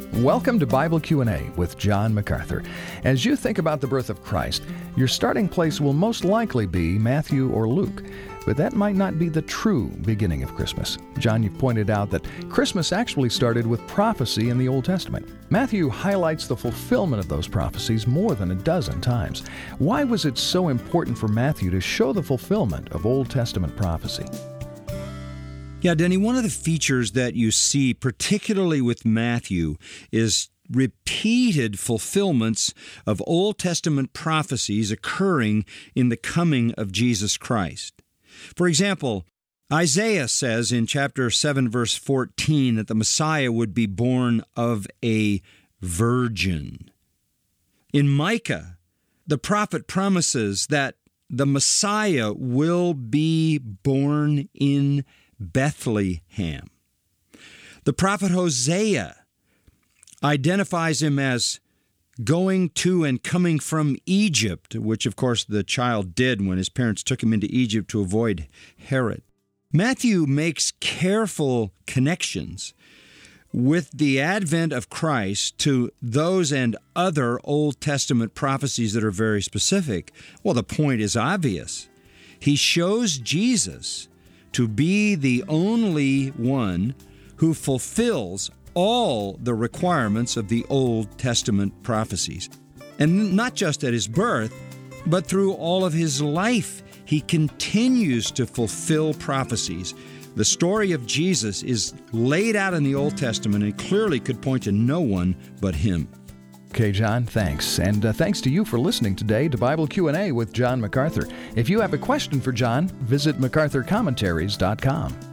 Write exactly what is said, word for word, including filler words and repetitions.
Welcome to Bible Q and A with John MacArthur. As you think about the birth of Christ, your starting place will most likely be Matthew or Luke. But that might not be the true beginning of Christmas. John, you've pointed out that Christmas actually started with prophecy in the Old Testament. Matthew highlights the fulfillment of those prophecies more than a dozen times. Why was it so important for Matthew to show the fulfillment of Old Testament prophecy? Yeah, Denny, one of the features that you see, particularly with Matthew, is repeated fulfillments of Old Testament prophecies occurring in the coming of Jesus Christ. For example, Isaiah says in chapter seven, verse fourteen, that the Messiah would be born of a virgin. In Micah, the prophet promises that the Messiah will be born in Bethlehem. The prophet Hosea identifies him as going to and coming from Egypt, which of course the child did when his parents took him into Egypt to avoid Herod. Matthew makes careful connections with the advent of Christ to those and other Old Testament prophecies that are very specific. Well, the point is obvious. He shows Jesus to be the only one who fulfills all the requirements of the Old Testament prophecies. And not just at his birth, but through all of his life, he continues to fulfill prophecies. The story of Jesus is laid out in the Old Testament and clearly could point to no one but him. Okay, John, thanks. And uh, thanks to you for listening today to Bible Q and A with John MacArthur. If you have a question for John, visit macarthur commentaries dot com.